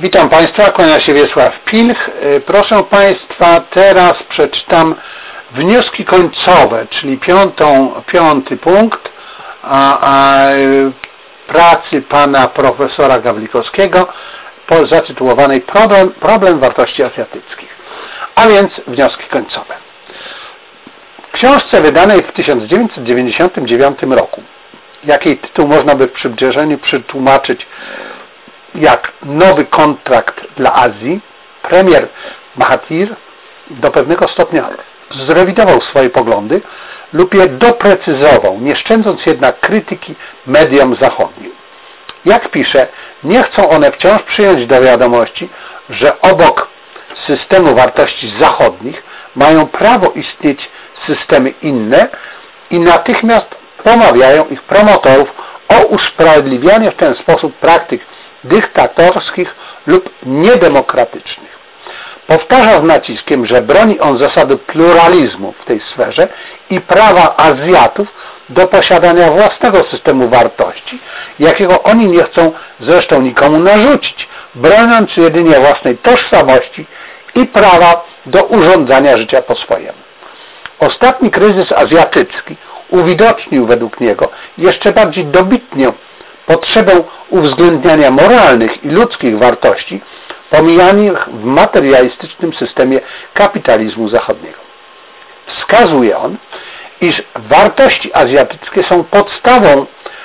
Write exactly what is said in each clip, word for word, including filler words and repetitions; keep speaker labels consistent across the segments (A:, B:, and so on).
A: Witam Państwa, kłania się Wiesław Pilch. Proszę Państwa, teraz przeczytam wnioski końcowe, czyli piątą, piąty punkt a, a, pracy pana profesora Gawlikowskiego zatytułowanej problem, problem wartości azjatyckich. A więc wnioski końcowe. W książce wydanej w tysiąc dziewięćset dziewięćdziesiątym dziewiątym roku, jakiej tytuł można by w przybliżeniu przetłumaczyć jak nowy kontrakt dla Azji, premier Mahathir do pewnego stopnia zrewidował swoje poglądy lub je doprecyzował, nie szczędząc jednak krytyki mediom zachodnim. Jak pisze, nie chcą one wciąż przyjąć do wiadomości, że obok systemu wartości zachodnich mają prawo istnieć systemy inne i natychmiast pomawiają ich promotorów o usprawiedliwianie w ten sposób praktyk dyktatorskich lub niedemokratycznych. Powtarza z naciskiem, że broni on zasady pluralizmu w tej sferze i prawa Azjatów do posiadania własnego systemu wartości, jakiego oni nie chcą zresztą nikomu narzucić, broniąc jedynie własnej tożsamości i prawa do urządzania życia po swojemu. Ostatni kryzys azjatycki uwidocznił według niego jeszcze bardziej dobitnie potrzebę uwzględniania moralnych i ludzkich wartości pomijanych w materialistycznym systemie kapitalizmu zachodniego. Wskazuje on, iż wartości azjatyckie są podstawą,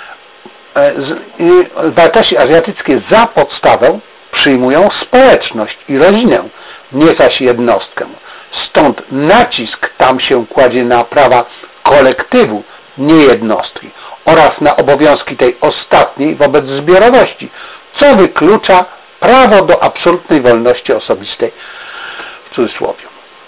A: wartości azjatyckie za podstawę przyjmują społeczność i rodzinę, nie zaś jednostkę. Stąd nacisk tam się kładzie na prawa kolektywu, nie jednostki, oraz na obowiązki tej ostatniej wobec zbiorowości, co wyklucza prawo do absolutnej wolności osobistej, w cudzysłowie.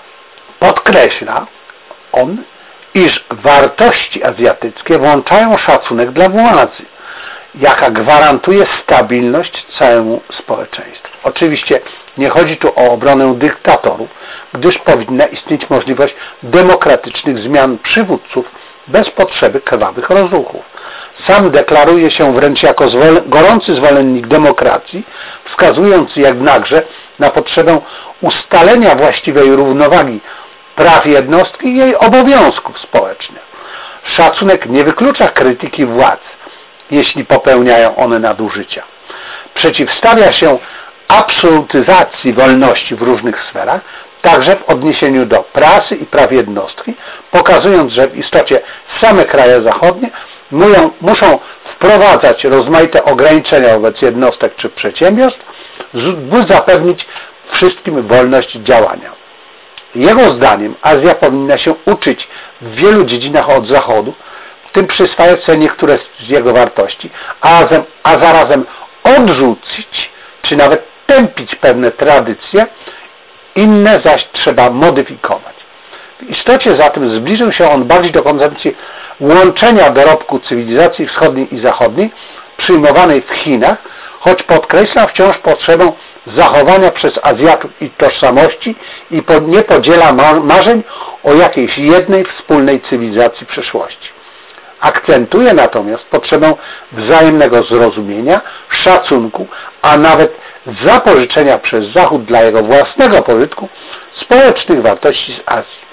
A: Podkreśla on, iż wartości azjatyckie włączają szacunek dla władzy, jaka gwarantuje stabilność całemu społeczeństwu. Oczywiście nie chodzi tu o obronę dyktatorów, gdyż powinna istnieć możliwość demokratycznych zmian przywódców bez potrzeby krwawych rozruchów. Sam deklaruje się wręcz jako gorący zwolennik demokracji, wskazując jednakże na potrzebę ustalenia właściwej równowagi praw jednostki i jej obowiązków społecznych. Szacunek nie wyklucza krytyki władz, jeśli popełniają one nadużycia. Przeciwstawia się absolutyzacji wolności w różnych sferach, także w odniesieniu do prasy i praw jednostki, pokazując, że w istocie same kraje zachodnie muszą wprowadzać rozmaite ograniczenia wobec jednostek czy przedsiębiorstw, by zapewnić wszystkim wolność działania. Jego zdaniem Azja powinna się uczyć w wielu dziedzinach od Zachodu, w tym przyswajać sobie niektóre z jego wartości, a, razem, a zarazem odrzucić, czy nawet tępić pewne tradycje, inne zaś trzeba modyfikować. W istocie zatem zbliżył się on bardziej do koncepcji łączenia dorobku cywilizacji wschodniej i zachodniej przyjmowanej w Chinach, choć podkreśla wciąż potrzebę zachowania przez Azjatów ich tożsamości i nie podziela marzeń o jakiejś jednej wspólnej cywilizacji przyszłości. Akcentuje natomiast potrzebę wzajemnego zrozumienia, szacunku, a nawet zapożyczenia przez Zachód dla jego własnego pożytku społecznych wartości z Azji.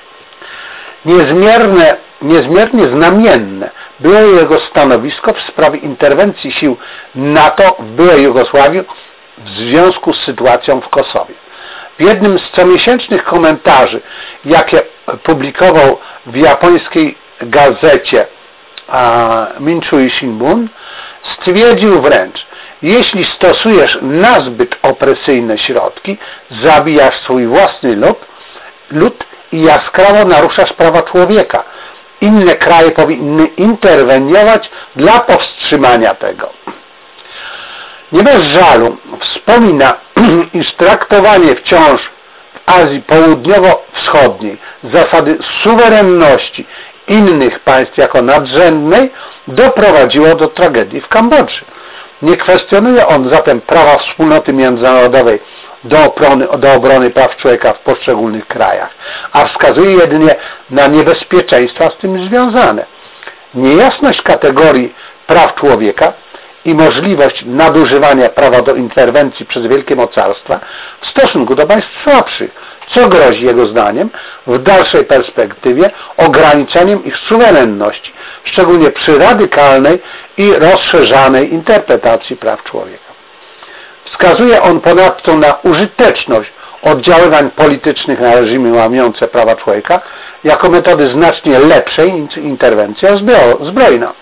A: Niezmierne, niezmiernie znamienne było jego stanowisko w sprawie interwencji sił NATO w byłej Jugosławii w związku z sytuacją w Kosowie. W jednym z comiesięcznych komentarzy, jakie publikował w japońskiej gazecie Minshui Shimbun, stwierdził wręcz: jeśli stosujesz nazbyt opresyjne środki, zabijasz swój własny lud, lud i jaskrawo naruszasz prawa człowieka. Inne kraje powinny interweniować dla powstrzymania tego. Nie bez żalu wspomina, iż traktowanie wciąż w Azji Południowo-Wschodniej zasady suwerenności innych państw jako nadrzędnej doprowadziło do tragedii w Kambodży. Nie kwestionuje on zatem prawa wspólnoty międzynarodowej do obrony, do obrony praw człowieka w poszczególnych krajach, a wskazuje jedynie na niebezpieczeństwa z tym związane. Niejasność kategorii praw człowieka i możliwość nadużywania prawa do interwencji przez wielkie mocarstwa w stosunku do państw słabszych, co grozi jego zdaniem w dalszej perspektywie ograniczeniem ich suwerenności, szczególnie przy radykalnej i rozszerzanej interpretacji praw człowieka. Wskazuje on ponadto na użyteczność oddziaływań politycznych na reżimy łamiące prawa człowieka jako metody znacznie lepszej niż interwencja zbrojna.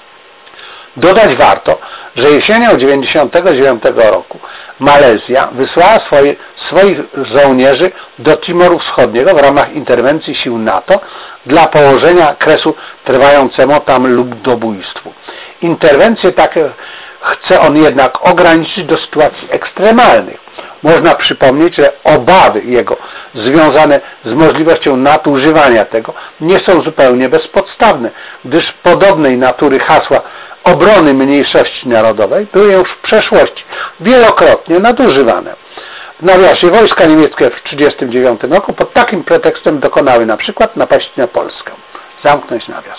A: Dodać warto, że jesienią tysiąc dziewięćset dziewięćdziesiątego dziewiątego roku Malezja wysłała swoje, swoich żołnierzy do Timoru Wschodniego w ramach interwencji sił NATO dla położenia kresu trwającemu tam ludobójstwu. Interwencje takie chce on jednak ograniczyć do sytuacji ekstremalnych. Można przypomnieć, że obawy jego związane z możliwością nadużywania tego nie są zupełnie bezpodstawne, gdyż podobnej natury hasła obrony mniejszości narodowej były już w przeszłości wielokrotnie nadużywane. W nawiasie wojska niemieckie w tysiąc dziewięćset trzydziestym dziewiątym roku pod takim pretekstem dokonały na przykład napaści na Polskę. Zamknąć nawias.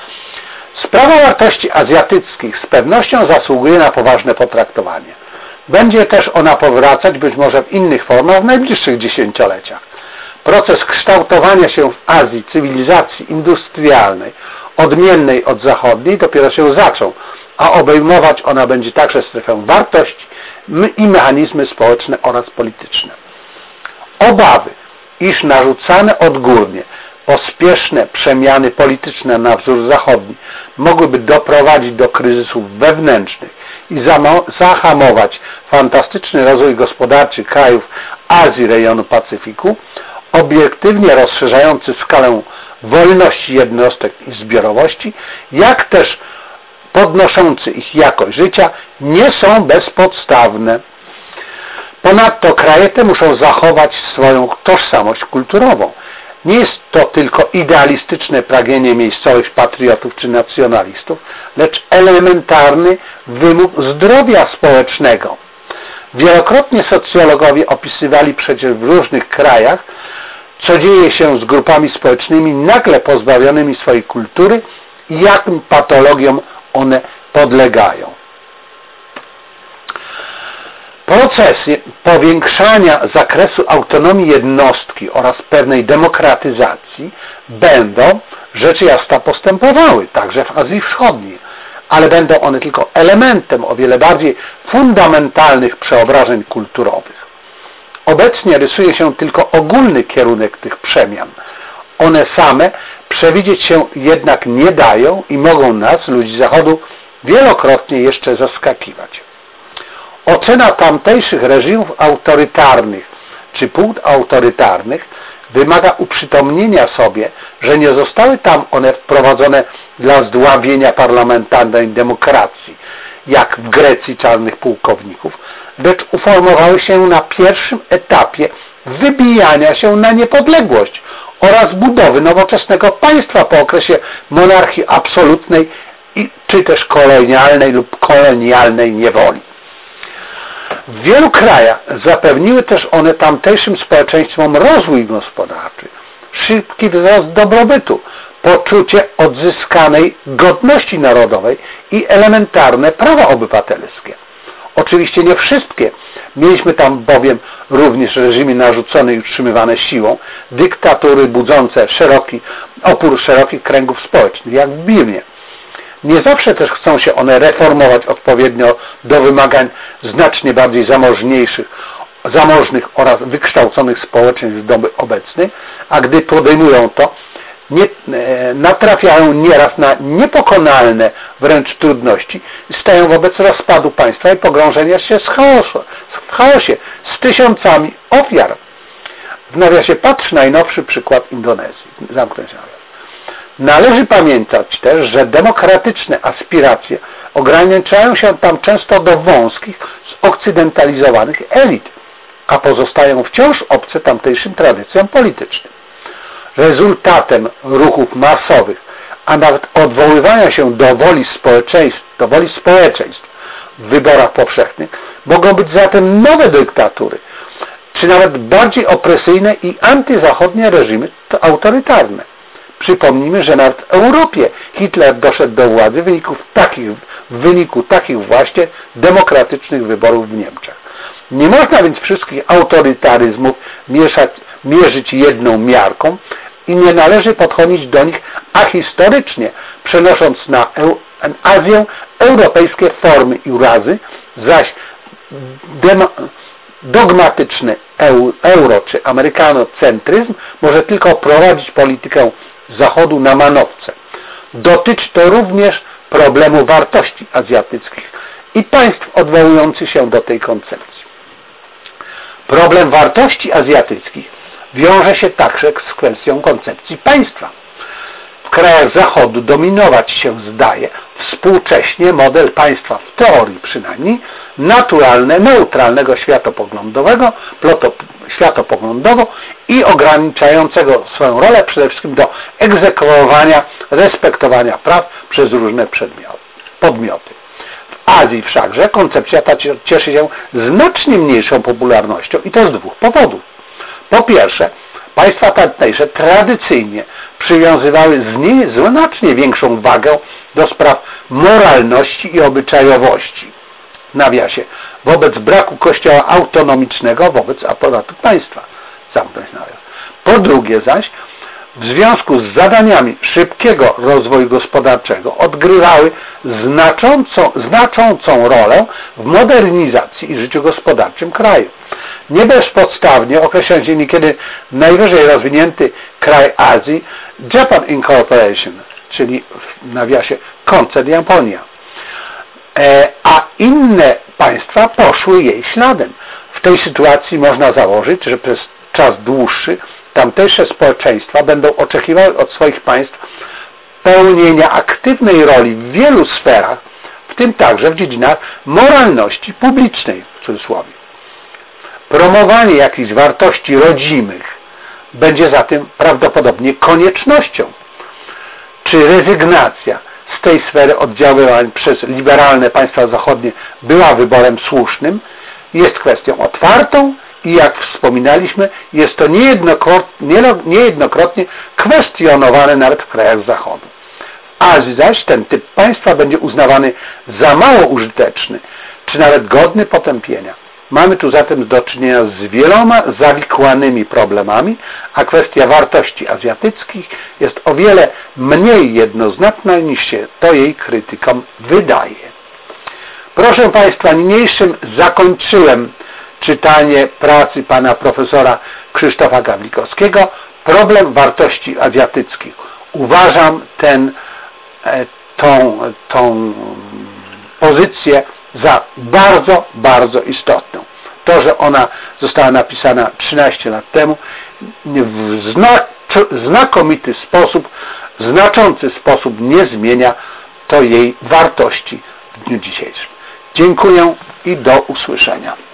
A: Sprawa wartości azjatyckich z pewnością zasługuje na poważne potraktowanie. Będzie też ona powracać być może w innych formach w najbliższych dziesięcioleciach. Proces kształtowania się w Azji cywilizacji industrialnej, odmiennej od zachodniej, dopiero się zaczął, a obejmować ona będzie także strefę wartości i mechanizmy społeczne oraz polityczne. Obawy, iż narzucane odgórnie pospieszne przemiany polityczne na wzór zachodni mogłyby doprowadzić do kryzysów wewnętrznych i zahamować fantastyczny rozwój gospodarczy krajów Azji rejonu Pacyfiku, obiektywnie rozszerzający skalę wolności jednostek i zbiorowości, jak też podnoszący ich jakość życia, nie są bezpodstawne. Ponadto kraje te muszą zachować swoją tożsamość kulturową. Nie jest to tylko idealistyczne pragnienie miejscowych patriotów czy nacjonalistów, lecz elementarny wymóg zdrowia społecznego. Wielokrotnie socjologowie opisywali przecież w różnych krajach, co dzieje się z grupami społecznymi nagle pozbawionymi swojej kultury i jakim patologiom one podlegają. Procesy powiększania zakresu autonomii jednostki oraz pewnej demokratyzacji będą rzecz jasna postępowały, także w Azji Wschodniej, ale będą one tylko elementem o wiele bardziej fundamentalnych przeobrażeń kulturowych. Obecnie rysuje się tylko ogólny kierunek tych przemian. One same przewidzieć się jednak nie dają i mogą nas, ludzi Zachodu, wielokrotnie jeszcze zaskakiwać. Ocena tamtejszych reżimów autorytarnych czy półautorytarnych wymaga uprzytomnienia sobie, że nie zostały tam one wprowadzone dla zdławienia parlamentarnej demokracji, jak w Grecji czarnych pułkowników, lecz uformowały się na pierwszym etapie wybijania się na niepodległość oraz budowy nowoczesnego państwa po okresie monarchii absolutnej czy też kolonialnej lub kolonialnej niewoli. W wielu krajach zapewniły też one tamtejszym społeczeństwom rozwój gospodarczy, szybki wzrost dobrobytu, poczucie odzyskanej godności narodowej i elementarne prawa obywatelskie. Oczywiście nie wszystkie. Mieliśmy tam bowiem również reżimy narzucone i utrzymywane siłą, dyktatury budzące szeroki, opór szerokich kręgów społecznych, jak w Birmie. Nie zawsze też chcą się one reformować odpowiednio do wymagań znacznie bardziej zamożniejszych, zamożnych oraz wykształconych społeczeństw w doby obecnej, a gdy podejmują to, nie, e, natrafiają nieraz na niepokonalne wręcz trudności i stają wobec rozpadu państwa i pogrążenia się z chaosu, w chaosie z tysiącami ofiar. W nawiasie patrz najnowszy przykład Indonezji. Zamknąć nawias. Należy pamiętać też, że demokratyczne aspiracje ograniczają się tam często do wąskich, zokcydentalizowanych elit, a pozostają wciąż obce tamtejszym tradycjom politycznym. Rezultatem ruchów masowych, a nawet odwoływania się do woli społeczeństw, do woli społeczeństw w wyborach powszechnych mogą być zatem nowe dyktatury, czy nawet bardziej opresyjne i antyzachodnie reżimy autorytarne. Przypomnijmy, że nawet w Europie Hitler doszedł do władzy w wyniku takich, w wyniku takich właśnie demokratycznych wyborów w Niemczech. Nie można więc wszystkich autorytaryzmów mieszać, mierzyć jedną miarką i nie należy podchodzić do nich ahistorycznie, przenosząc na Azję europejskie formy i urazy, zaś dogmatyczny euro czy amerykanocentryzm może tylko prowadzić politykę Zachodu na manowce. Dotyczy to również problemu wartości azjatyckich i państw odwołujących się do tej koncepcji. Problem wartości azjatyckich wiąże się także z kwestią koncepcji państwa. W krajach Zachodu dominować się zdaje współcześnie model państwa, w teorii przynajmniej, naturalne, neutralnego światopoglądowego, światopoglądowo i ograniczającego swoją rolę przede wszystkim do egzekwowania, respektowania praw przez różne przedmioty, podmioty. W Azji wszakże koncepcja ta cieszy się znacznie mniejszą popularnością i to z dwóch powodów. Po pierwsze, państwa tamtejsze tradycyjnie przywiązywały znacznie większą wagę do spraw moralności i obyczajowości. W nawiasie, wobec braku kościoła autonomicznego wobec aparatu państwa. Zamknąć nawias. Po drugie zaś, w związku z zadaniami szybkiego rozwoju gospodarczego odgrywały znaczącą, znaczącą rolę w modernizacji i życiu gospodarczym kraju. Nie bezpodstawnie określa się niekiedy najwyżej rozwinięty kraj Azji Japan Incorporation, czyli w nawiasie koncern Japonia, e, a inne państwa poszły jej śladem. W tej sytuacji można założyć, że przez czas dłuższy tamtejsze społeczeństwa będą oczekiwały od swoich państw pełnienia aktywnej roli w wielu sferach, w tym także w dziedzinach moralności publicznej, w cudzysłowie. Promowanie jakichś wartości rodzimych będzie zatem prawdopodobnie koniecznością. Czy rezygnacja z tej sfery oddziaływań przez liberalne państwa zachodnie była wyborem słusznym, jest kwestią otwartą i jak wspominaliśmy, jest to niejednokrotnie, niejednokrotnie kwestionowane nawet w krajach Zachodu. W Azji zaś ten typ państwa będzie uznawany za mało użyteczny, czy nawet godny potępienia. Mamy tu zatem do czynienia z wieloma zawikłanymi problemami, a kwestia wartości azjatyckich jest o wiele mniej jednoznaczna niż się to jej krytykom wydaje. Proszę Państwa, niniejszym zakończyłem czytanie pracy pana profesora Krzysztofa Gawlikowskiego Problem wartości azjatyckich. Uważam ten, tą, tą pozycję za bardzo, bardzo istotną. To, że ona została napisana trzynaście lat temu, w znakomity sposób, znaczący sposób nie zmienia to jej wartości w dniu dzisiejszym. Dziękuję i do usłyszenia.